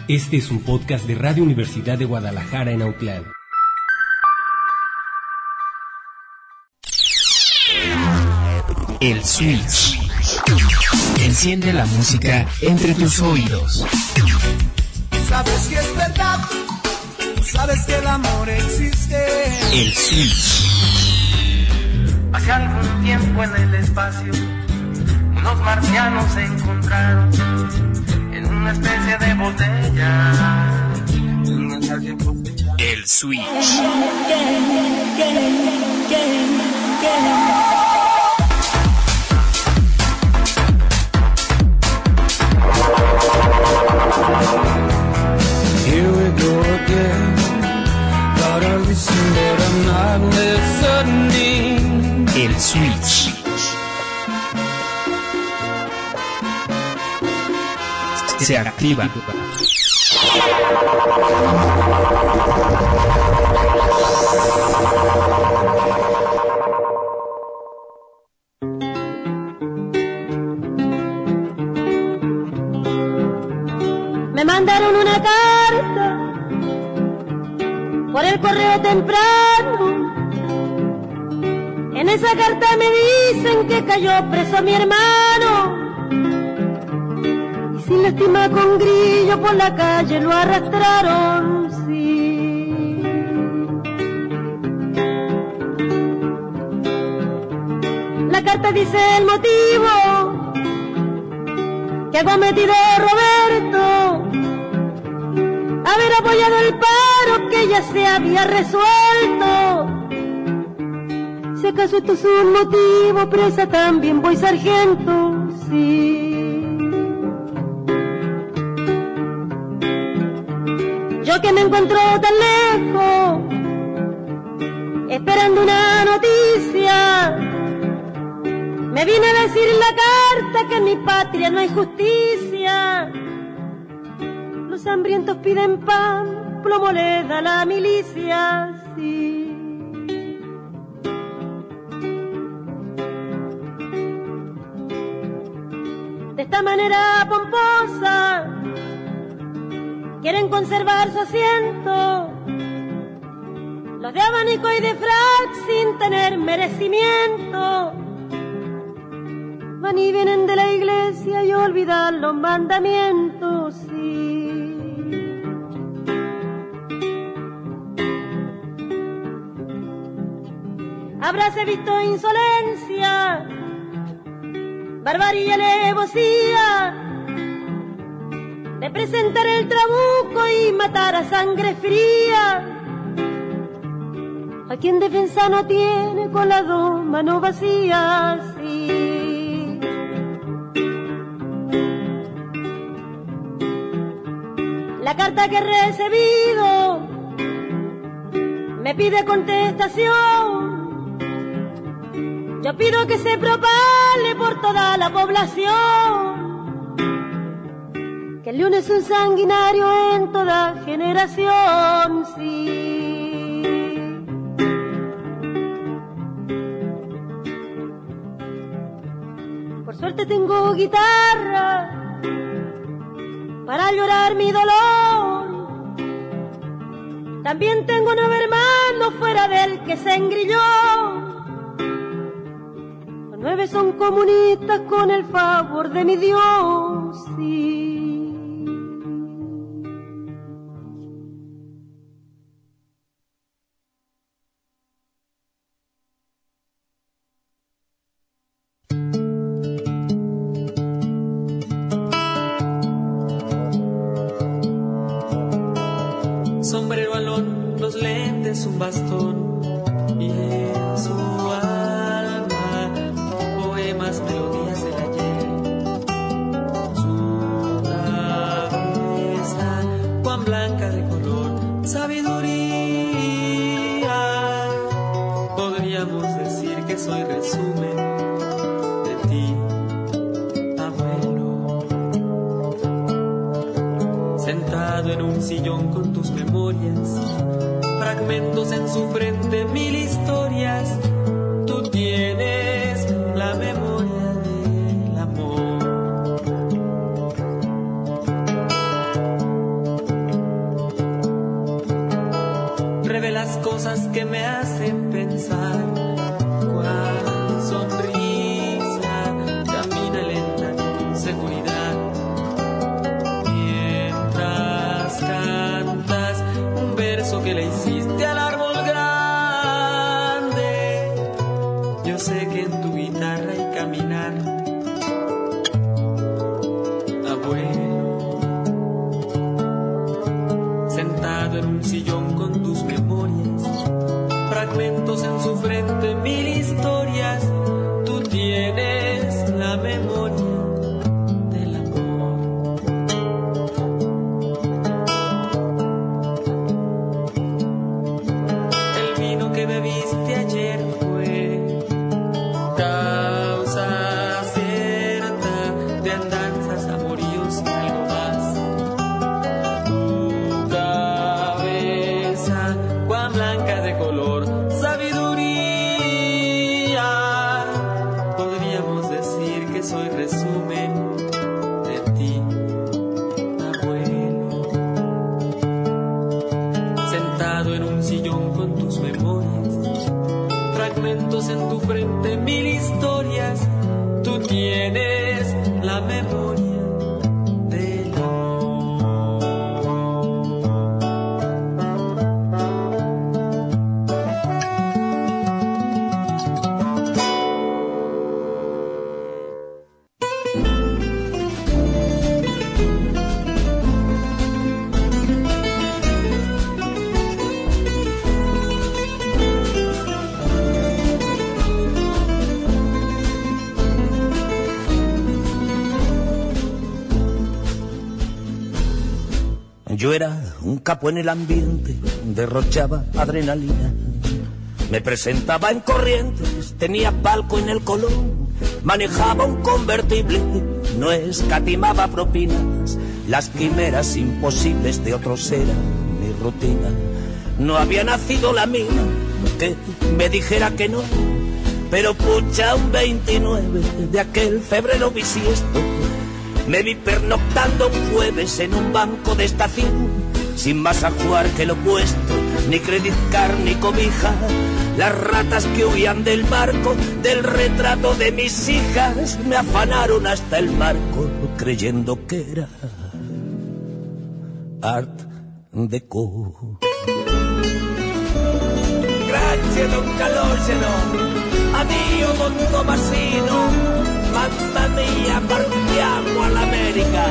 Este es un podcast de Radio Universidad de Guadalajara en Autlán. El Switch. Enciende la música entre tus oídos. Sabes que es verdad, sabes que el amor existe. El Switch. Hace algún tiempo en el espacio, unos marcianos se encontraron en una especie de botella. El Switch. Here we go again. Thought I'd listen, but I'm not listening. El Switch. Se activa. Me mandaron una carta por el correo temprano. En esa carta me dicen que cayó preso mi hermano. Y sin lástima con grillo por la calle lo arrastraron, sí. La carta dice el motivo que ha cometido Roberto, haber apoyado el paro que ya se había resuelto. Si acaso esto es un motivo, presa también voy, sargento, sí. Yo que me encuentro tan lejos, esperando una noticia, me vine a decir en la carta que en mi patria no hay justicia. Los hambrientos piden pan, plomo le da la milicia, sí. De esta manera pomposa quieren conservar su asiento los de abanico y de frac sin tener merecimiento. Van y vienen de la iglesia y olvidan los mandamientos, sí. Habráse visto insolencia, barbarie y alevosía de presentar el trabuco y matar a sangre fría a quien defensa no tiene con las dos manos vacías, sí. La carta que he recibido me pide contestación. Yo pido que se propague por toda la población que el león es un sanguinario en toda generación, sí. Por suerte tengo guitarra para llorar mi dolor. También tengo 9 hermanos fuera del que se engrilló. Los 9 son comunistas con el favor de mi Dios, sí. Sombrero alón, los lentes, un bastón y en su alma poemas, melodías del ayer. Su cabeza, cuán blanca de color, sabiduría. Podríamos decir que soy resumen de ti, abuelo. Sentado en un sillón con tus memorias, fragmentos en su frente, 1000 historias. Tú tienes la memoria del amor. las cosas que me hacen pensar. Cuál sonrisa camina lenta con seguridad. Mientras cantas un verso que le hiciste al árbol grande, yo sé que en tu guitarra hay caminar. Abuelo, sentado en un sillón con tus memorias, fragmentos en su frente, mil historias, tú tienes la memoria del amor. El vino que bebiste ayer fue causa cierta de andanzas, amoríos y algo más. Tu cabeza, cuán blanca de color, sabiduría. Podríamos decir que soy resumen de ti, abuelo. Sentado en un sillón con tus memorias, fragmentos en tu frente, mil historias, tú tienes la memoria del amor. Yo era un capo en el ambiente, derrochaba adrenalina. Me presentaba en Corrientes, tenía palco en el Colón, manejaba un convertible, no escatimaba propinas. Las quimeras imposibles de otros eran mi rutina. No había nacido la mina que me dijera que no, pero pucha, un 29 de aquel febrero bisiesto, me vi pernoctando un jueves en un banco de estación, sin más ajuar que lo puesto, ni credit card ni cobija. Las ratas que huían del marco, del retrato de mis hijas, me afanaron hasta el marco, creyendo que era Art Deco. Grazie, don Calogero, addio, don Tomasino, mamma mia, partiamo all'America.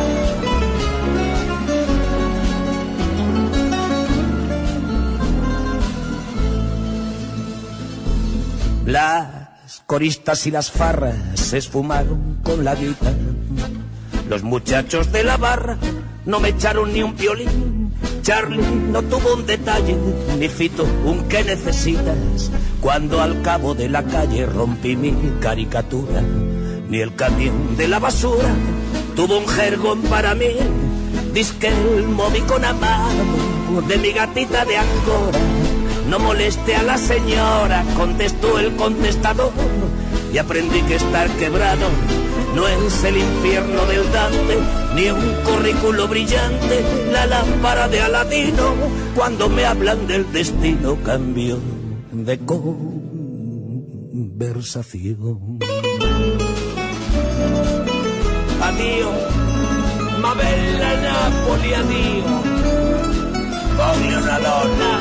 Las coristas y las farras se esfumaron con la guitarra. Los muchachos de la barra no me echaron ni un violín. Charlie no tuvo un detalle, ni Fito un ¿qué necesitas? Cuando al cabo de la calle rompí mi caricatura. Ni el camión de la basura tuvo un jergón para mí. Disque el móvico amado de mi gatita de Angora. No moleste a la señora, contestó el contestador. Y aprendí que estar quebrado no es el infierno del Dante, ni un currículo brillante, la lámpara de Aladino. Cuando me hablan del destino cambio de conversación. Addio, ma bella Napoli, addio, voglio una donna.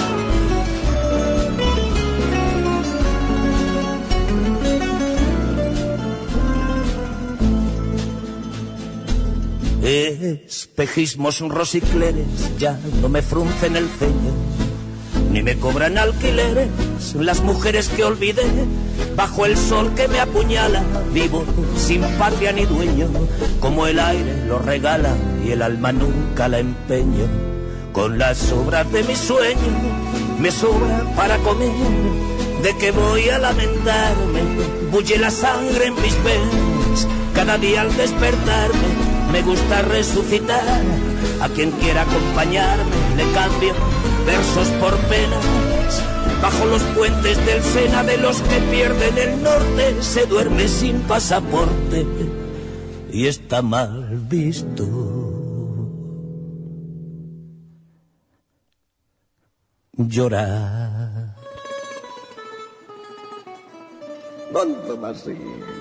Espejismos rosicleres ya no me fruncen el ceño, ni me cobran alquileres las mujeres que olvidé. Bajo el sol que me apuñala, vivo sin patria ni dueño, como el aire lo regala y el alma nunca la empeño. Con las sobras de mi sueño me sobra para comer. ¿De qué voy a lamentarme? Bulle la sangre en mis venas. Cada día al despertarme me gusta resucitar. A quien quiera acompañarme le cambio versos por penas. Bajo los puentes del Sena de los que pierden el norte se duerme sin pasaporte y está mal visto. llorar. ¿Dónde más seguido?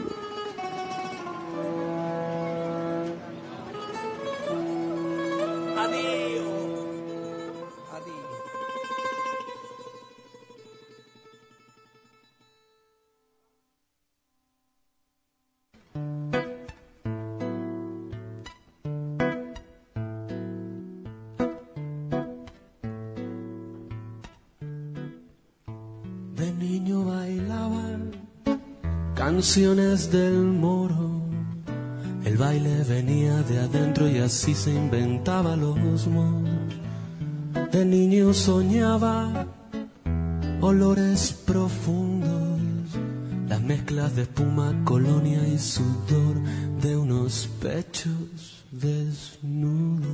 Canciones del moro, el baile venía de adentro y así se inventaba los modos. De niño soñaba olores profundos, las mezclas de espuma, colonia y sudor de unos pechos desnudos.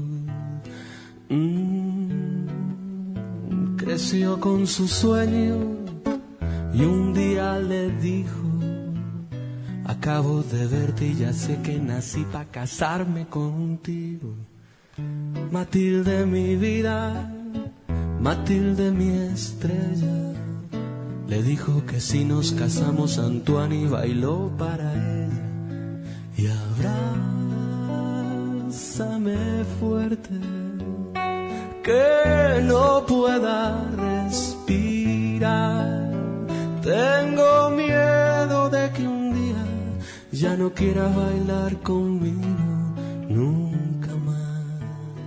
Creció con su sueño y un día le dijo: acabo de verte y ya sé que nací pa' casarme contigo. Matilde mi vida, Matilde mi estrella. Le dijo que si nos casamos Antoine bailó para ella. Y abrázame fuerte, que no pueda respirar. Tengo miedo de que un día ya no quiera bailar conmigo nunca más.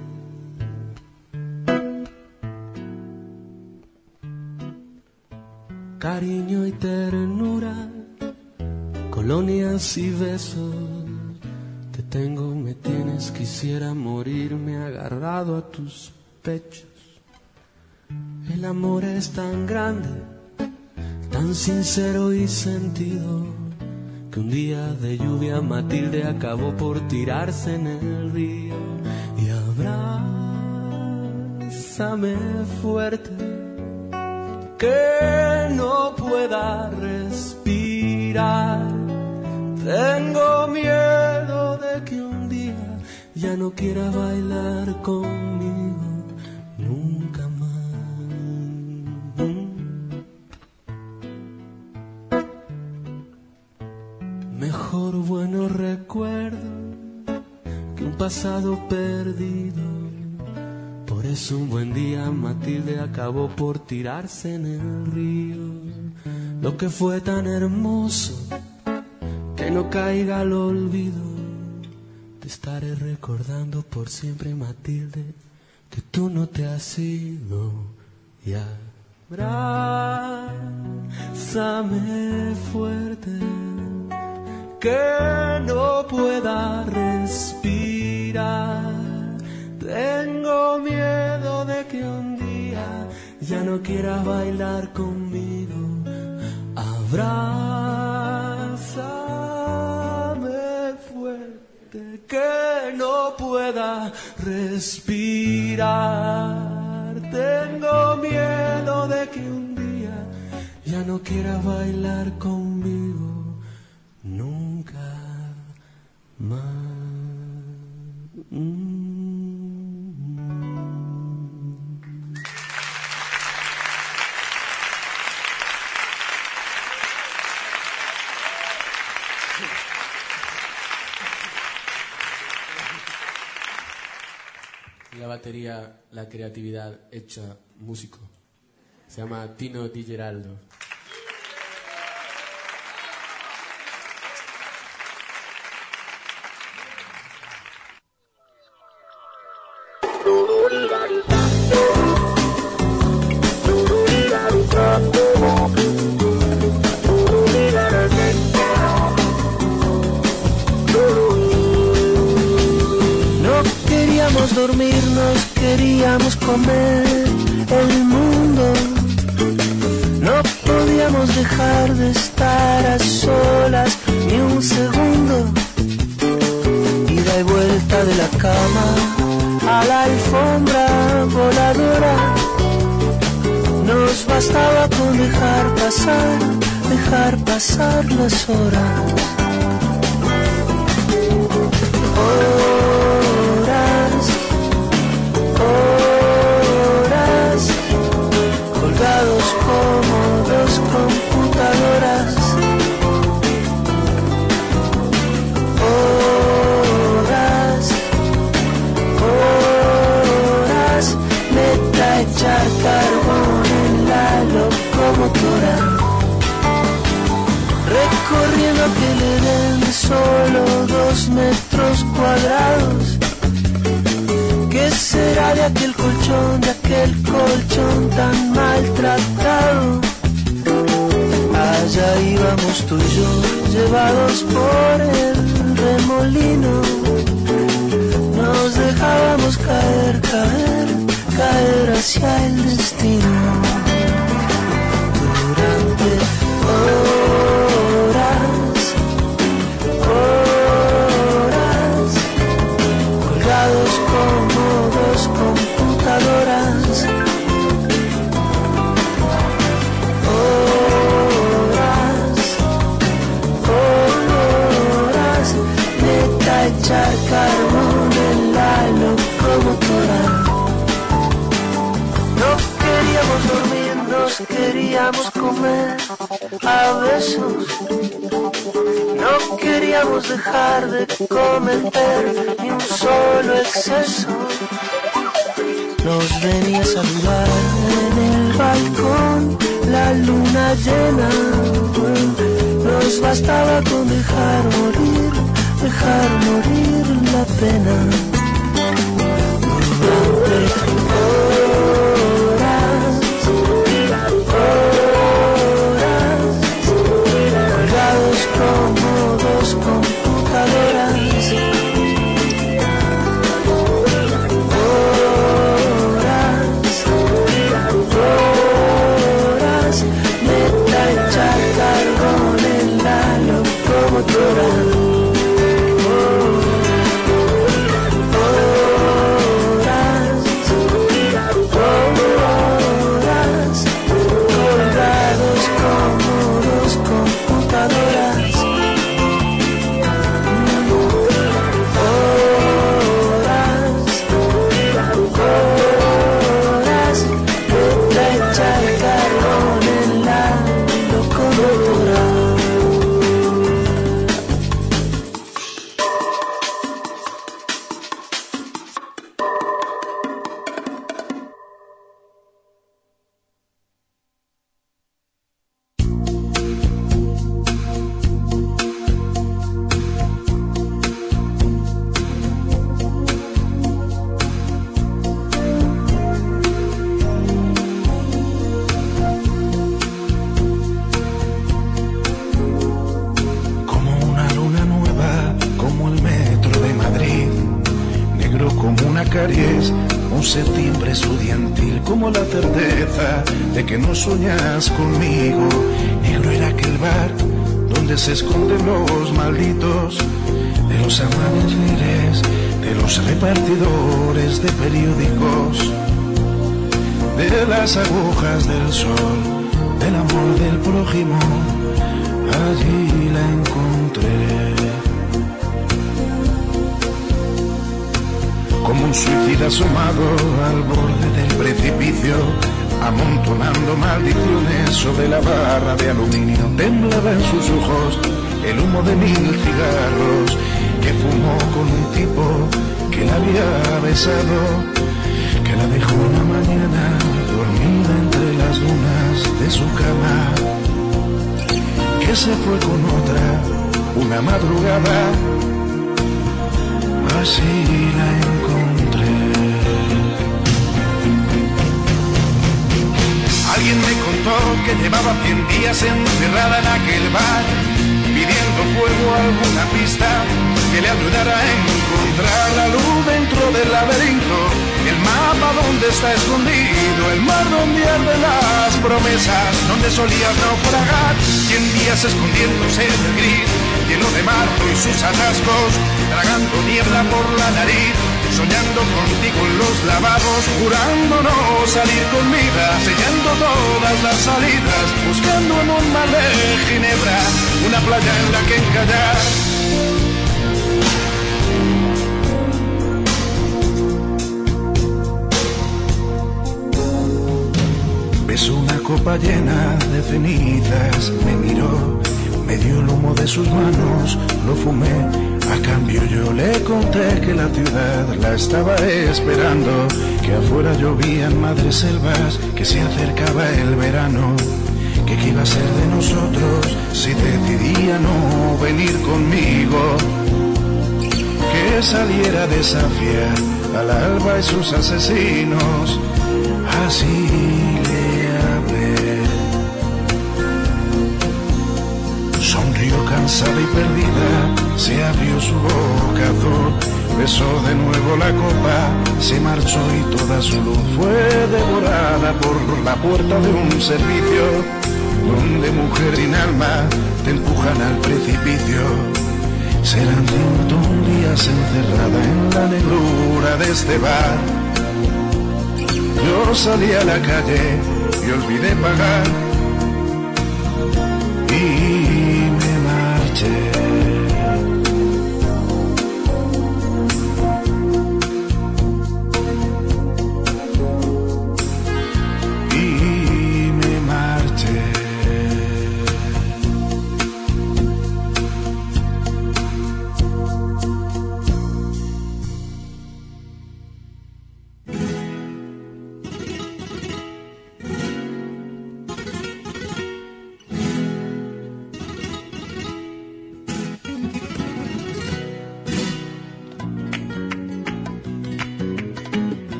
Cariño y ternura, colonias y besos, te tengo, me tienes, quisiera morirme agarrado a tus pechos. El amor es tan grande, tan sincero y sentido, que un día de lluvia Matilde acabó por tirarse en el río. Y abrázame fuerte, que no pueda respirar. Tengo miedo de que un día ya no quiera bailar conmigo nunca más. Mejor buenos recuerdos que un pasado perdido. Por eso un buen día Matilde acabó por tirarse en el río. Lo que fue tan hermoso, que no caiga al olvido. Te estaré recordando por siempre, Matilde, que tú no te has ido. Y abrázame fuerte, que no pueda respirar. Tengo miedo de que un día ya no quieras bailar conmigo. Abrázame fuerte, que no pueda respirar. Tengo miedo de que un día ya no quieras bailar conmigo nunca más. La batería, la creatividad hecha músico. Se llama Tino Di Geraldo. Dormirnos, queríamos comer el mundo. No podíamos dejar de estar a solas ni un segundo. Ida y vuelta de la cama a la alfombra voladora. Nos bastaba con dejar pasar las horas. metros cuadrados. ¿Qué será de aquel colchón tan maltratado? Allá íbamos tú y yo, llevados por el remolino. Nos dejábamos caer hacia el destino. Durante horas, colgados como dos computadoras. Horas, neta echar carbón en la locomotora. No queríamos dormir, nos queríamos comer a besos. No queríamos dejar de cometer ni un solo exceso. Nos venía a saludar en el balcón la luna llena. Nos bastaba con dejar morir la pena. Colgados como dos computadoras. Horas, meta echar carbón en la locomotora. Soñas conmigo, negro era aquel bar donde se esconden los malditos de los amaneceres, de los repartidores de periódicos, de las agujas del sol, del amor del prójimo. Allí la encontré, como un suicida asomado al borde del precipicio, amontonando maldiciones sobre la barra de aluminio. Temblaba en sus ojos el humo de 1000 cigarros que fumó con un tipo que la había besado, que la dejó una mañana dormida entre las dunas de su cama, que se fue con otra una madrugada. Así la encontré. Alguien me contó que llevaba 100 días encerrada en aquel bar, pidiendo fuego a alguna pista que le ayudara a encontrar la luz dentro del laberinto, el mapa donde está escondido, el mar donde arden las promesas, donde solías naufragar, 100 días escondiéndose en el gris, lleno de marzo y sus atascos, tragando niebla por la nariz, soñando contigo en los lavados, jurando no salir con vida, sellando todas las salidas, buscando en un mar de ginebra una playa en la que encallar. Besó una copa llena de cenizas, me miró, me dio el humo de sus manos, lo fumé. A cambio yo le conté que la ciudad la estaba esperando, que afuera llovían madreselvas, que se acercaba el verano, que qué iba a ser de nosotros si decidía no venir conmigo. que saliera a desafiar al alba y sus asesinos. Así le hablé. Sonrió cansada y perdida, se abrió su boca azul, besó de nuevo la copa, se marchó y toda su luz fue devorada por la puerta de un servicio donde mujer sin alma te empujan al precipicio. Serán 101 días encerrada en la negrura de este bar. Yo salí a la calle y olvidé pagar y me marché.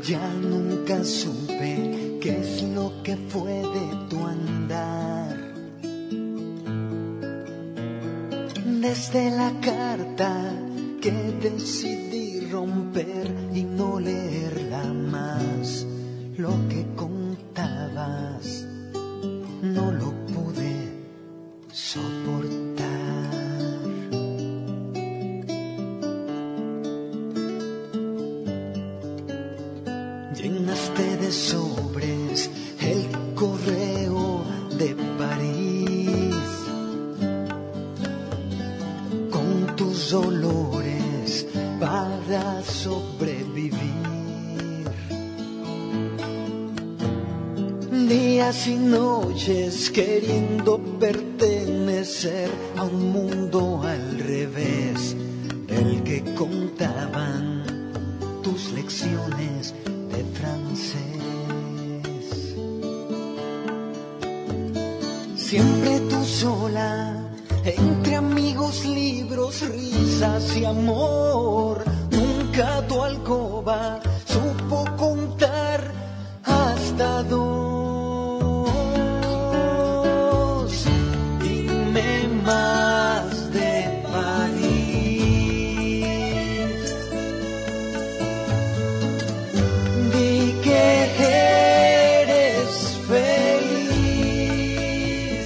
Ya nunca supe qué es lo que fue de tu andar. Desde la carta que decidí romper y no leerla más, lo que contabas no lo pude soportar. Llenaste de sobres el correo de París con tus dolores para sobrevivir. Días y noches queriendo pertenecer a un mundo al revés del que contaban tus lecciones de francés. Siempre tú sola, entre amigos, libros, risas y amor. Nunca tu alcoba supo contar hasta dos. Dime más de París. Di que eres feliz.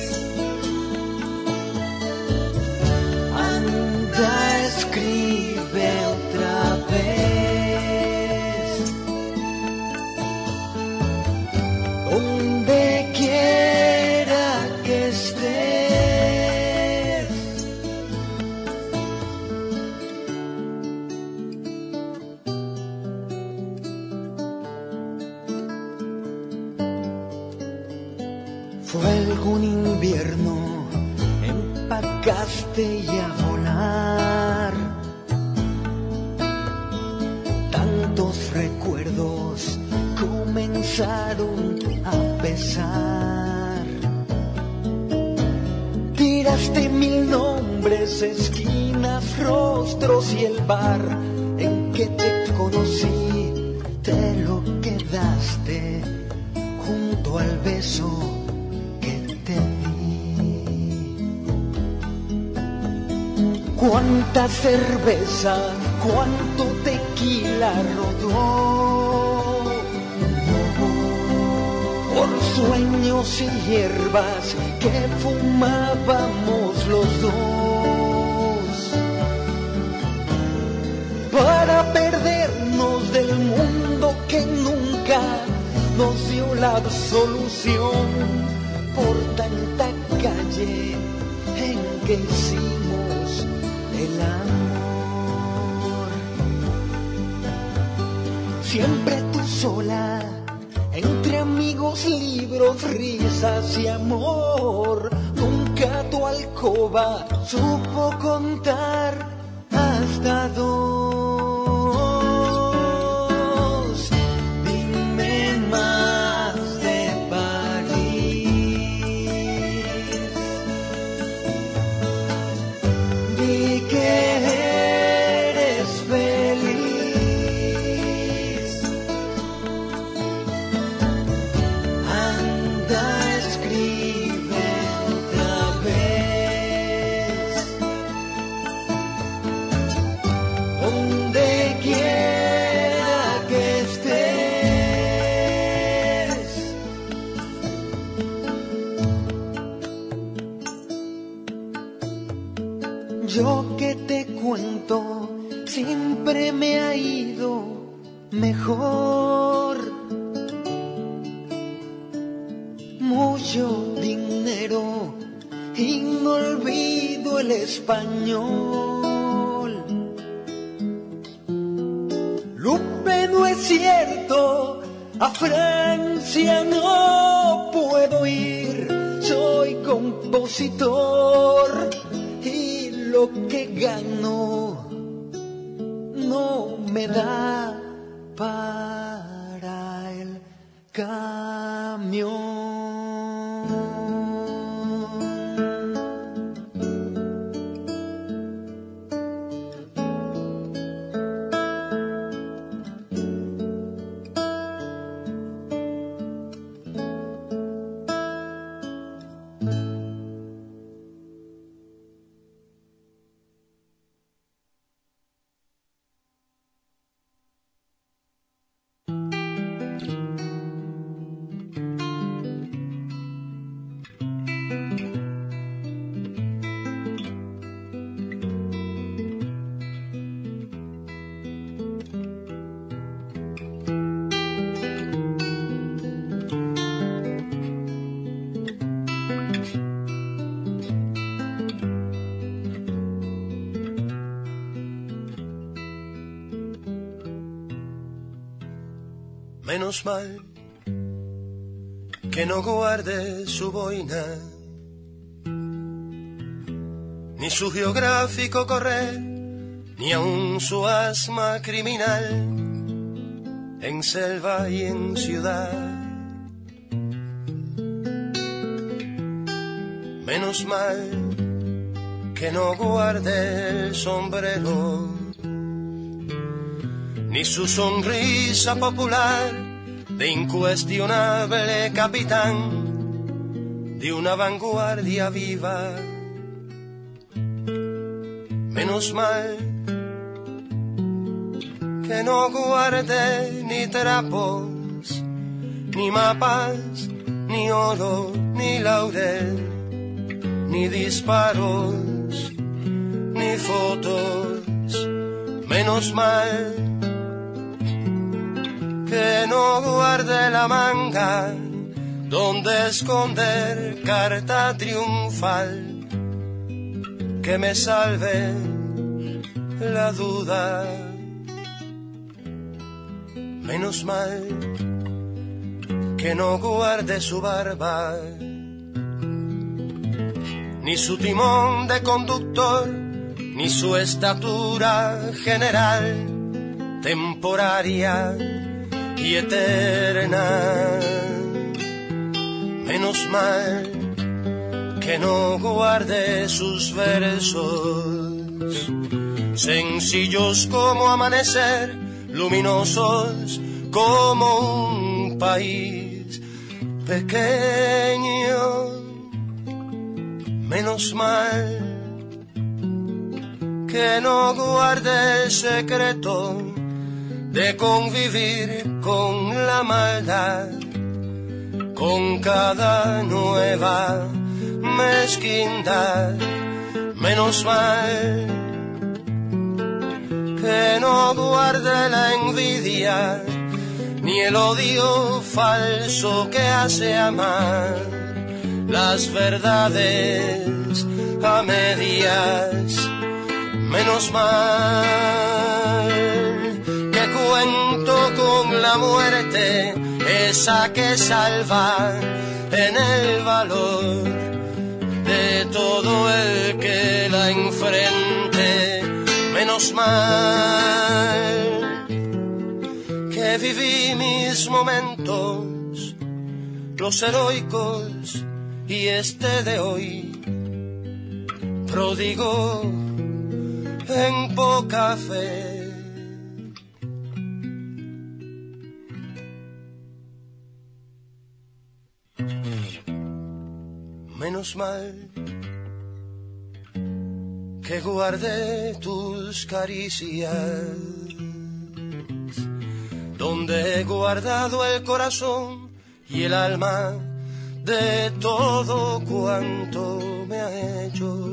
Anda, escribe otra vez. Donde quiera que estés. Fue algún invierno, empacaste y a volar. Tantos recuerdos comenzaron a pesar. Tiraste 1000 nombres, esquinas, rostros y el bar en que te conocí. Te lo quedaste junto al beso que te di. Cuánta cerveza, cuánto tequila rodó por sueños y hierbas que fumábamos los dos, para perdernos del mundo que nunca nos dio la absolución, por tanta calle en que hicimos el amor. Siempre tú sola, entre amigos, libros, risas y amor. Nunca tu alcoba supo contar hasta dos. Dime más de París. Di que eres feliz. Anda, escribe otra vez. Donde quiera que estés. Yo que te cuento, siempre me ha ido mejor. Mucho dinero y no olvido el español. Lupe, no es cierto, a Francia no puedo ir. Soy compositor y lo que gano no me da para el camión. Menos mal que no guarde su boina, ni su geográfico correr, ni aun su asma criminal, en selva y en ciudad. Menos mal que no guarde el sombrero, ni su sonrisa popular de incuestionable capitán de una vanguardia viva. Menos mal que no guarde ni trapos, ni mapas, ni oro, ni laurel, ni disparos, ni fotos. Menos mal que no guarde la manga donde esconder carta triunfal que me salve la duda. Menos mal que no guarde su barba, ni su timón de conductor, ni su estatura general, temporaria y eterna. Menos mal que no guarde sus versos, sencillos como amanecer, luminosos como un país pequeño. Menos mal que no guarde el secreto de convivir con la maldad, con cada nueva mezquindad. Menos mal que no guarde la envidia ni el odio falso que hace amar las verdades a medias. Menos mal que cuento con la muerte, esa que salva en el valor de todo el que la enfrente. Menos mal que viví mis momentos, los heroicos y este de hoy, pródigo en poca fe. Menos mal que guardé tus caricias, donde he guardado el corazón y el alma de todo cuanto me ha hecho.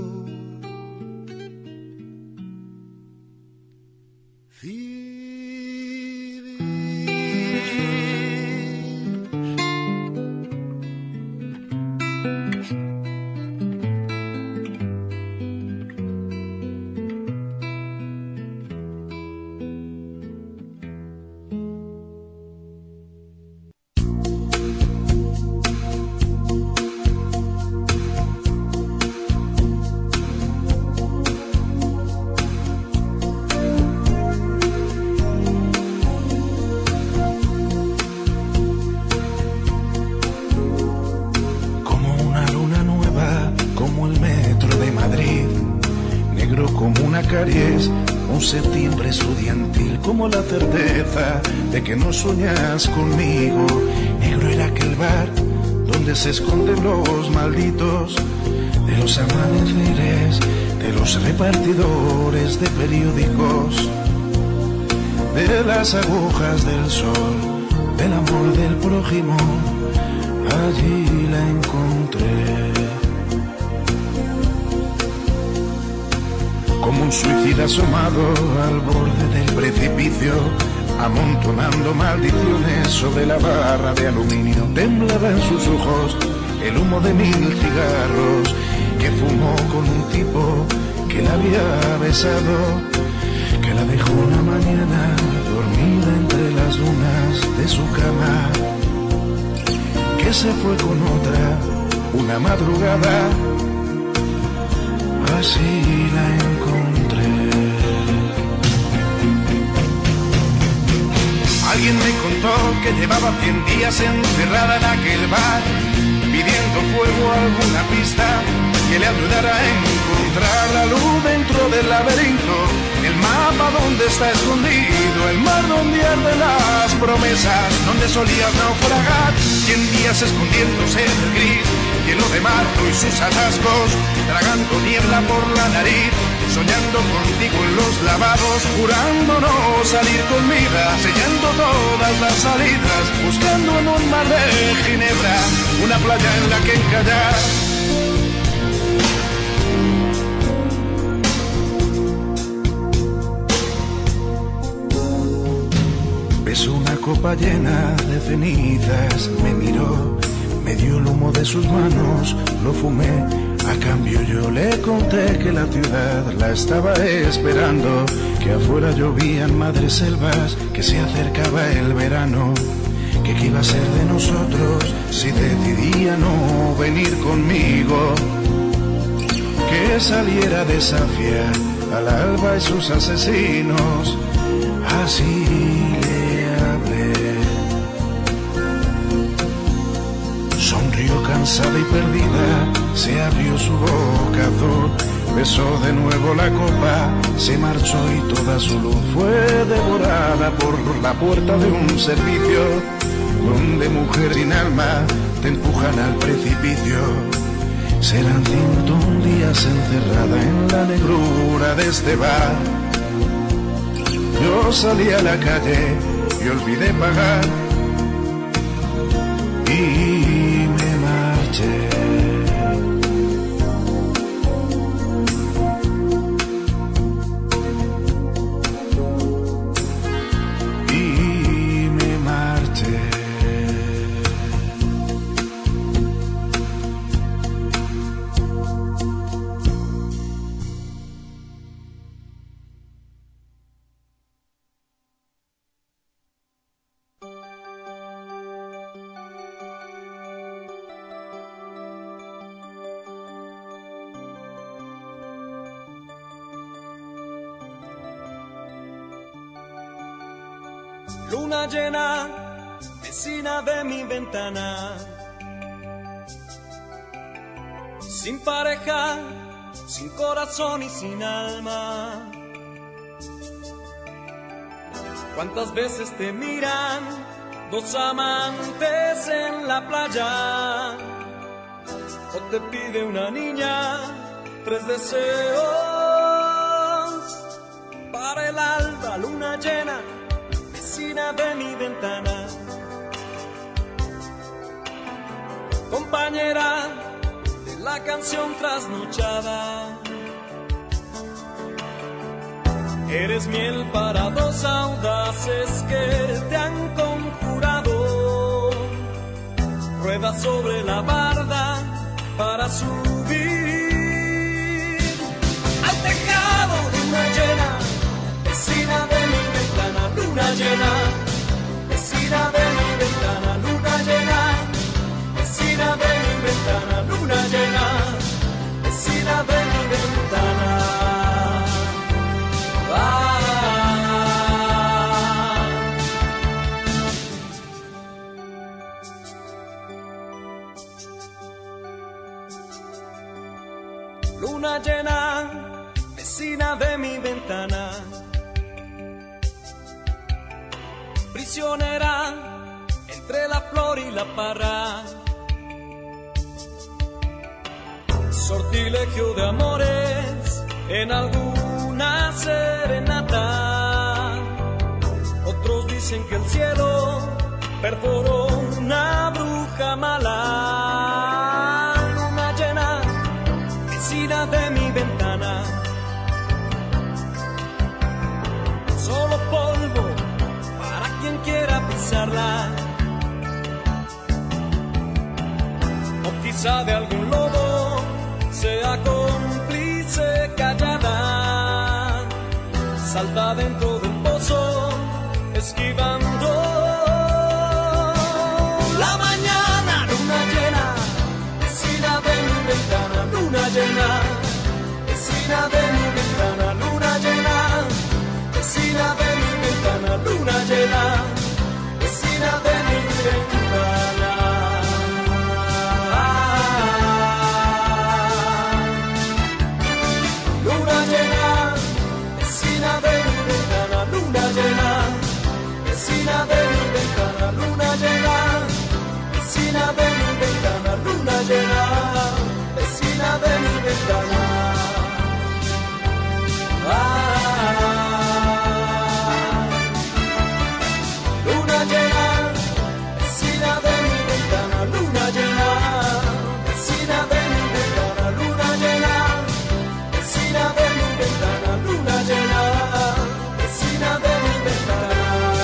Un septiembre estudiantil como la certeza de que no sueñas conmigo. Negro era aquel bar donde se esconden los malditos de los amaneceres, de los repartidores de periódicos, de las agujas del sol, del amor del prójimo. Allí la encontré. Como un suicida asomado al borde del precipicio, amontonando maldiciones sobre la barra de aluminio. Temblaba en sus ojos el humo de 1000 cigarros que fumó con un tipo que la había besado, que la dejó una mañana dormida entre las las dunas de su cama, que se fue con otra una madrugada, así la encontré. Alguien me contó que llevaba 100 días encerrada en aquel bar, pidiendo fuego a alguna pista que le ayudara a encontrar la luz dentro del laberinto, el mapa donde está escondido, el mar donde arden las promesas, donde solías naufragar, 100 días escondiéndose en el gris, lleno de marzo y sus atascos, tragando niebla por la nariz, soñando contigo en los lavados, jurando no salir con vida, sellando todas las salidas, buscando en un mar de ginebra una playa en la que encallar. Besó una copa llena de cenizas, me miró, me dio el humo de sus manos, lo fumé. A cambio yo le conté que la ciudad la estaba esperando, que afuera llovían madres selvas, que se acercaba el verano, que qué iba a ser de nosotros si decidía no venir conmigo, que saliera a desafiar al alba y sus asesinos. Así le hablé. Sonrió cansada y perdida, se abrió su boca azul, besó de nuevo la copa, se marchó y toda su luz fue devorada por la puerta de un servicio donde mujer sin alma te empujan al precipicio. Serán 101 días encerrada en la negrura de este bar. Yo salí a la calle y olvidé pagar y me marché. Luna llena, vecina de mi ventana, sin pareja, sin corazón y sin alma. ¿Cuántas veces te miran dos amantes en la playa? O te pide una niña 3 deseos para el alba. Luna llena, vecina de mi ventana, compañera de la canción trasnochada. Eres miel para dos audaces que te han conjurado, ruedas sobre la barda para subir al tejado. Luna llena, vecina de mi ventana, luna llena, vecina de mi ventana, luna llena, vecina de mi ventana, luna llena, vecina de mi ventana. Luna llena, vecina de mi ventana, prisionera entre la flor y la parra, sortilegio de amores en alguna serenata. Otros dicen que el cielo perforó una bruja mala. Luna llena, vecina de mi ventana, solo polvo para quien quiera pisarla, o quizá de algún lobo sea cómplice callada, salta dentro del pozo esquivando vecina de mi ventana, luna llena, vecina de mi ventana, luna llena, vecina de mi ventana. Luna llena, vecina de mi ventana, luna llena, vecina de mi ventana, luna llena, vecina de mi ventana, luna llena, vecina de mi ventana. Luna llena, vecina de mi ventana, luna llena, vecina de mi ventana, luna llena, vecina de mi ventana, luna llena, vecina de mi ventana.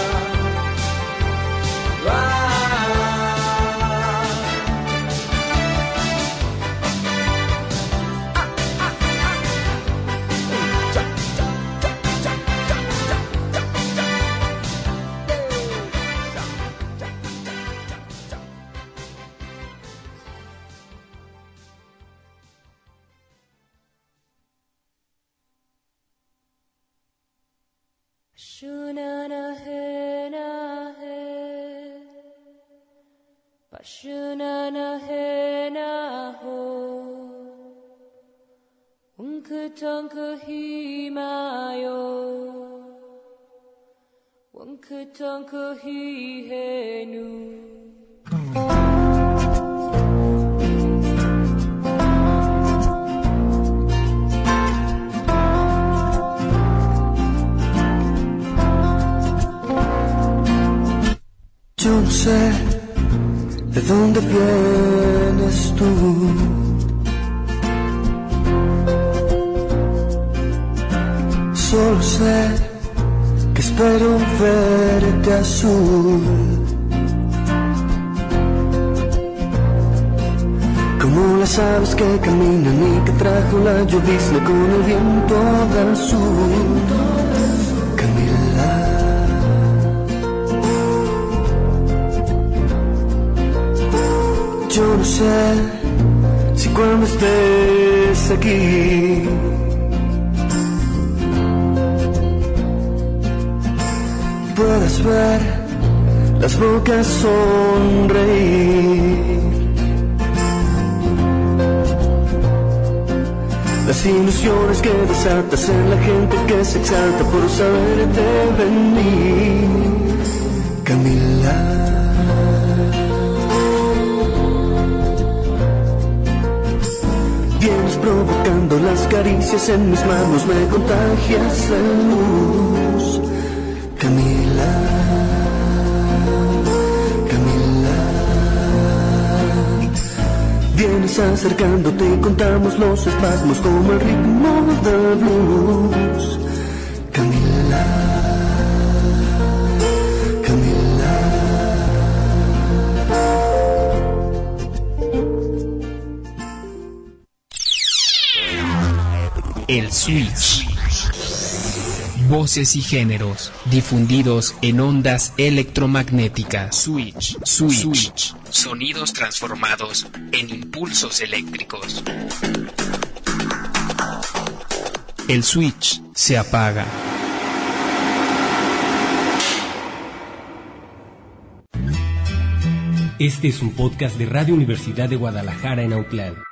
Shunana he na he, Pashunana he na ho, Unkutunku hi mayo, Unkutunku hi he nu. Yo no sé de dónde vienes tú, solo sé que espero verte azul, como las aves que caminan y que trajo la llovizna con el viento del sur. Camila, yo no sé si cuando estés aquí puedas ver las bocas sonreír, las ilusiones que desatas en la gente que se exalta por saberte venir. Camila, vienes provocando las caricias en mis manos, me contagias de luz. Camila, Camila, vienes acercándote y contamos los espasmos como el ritmo del blues. Camila, Camila. El Switch. Voces y géneros difundidos en ondas electromagnéticas. Switch. Sonidos transformados en impulsos eléctricos. El switch se apaga. Este es un podcast de Radio Universidad de Guadalajara en Autlán.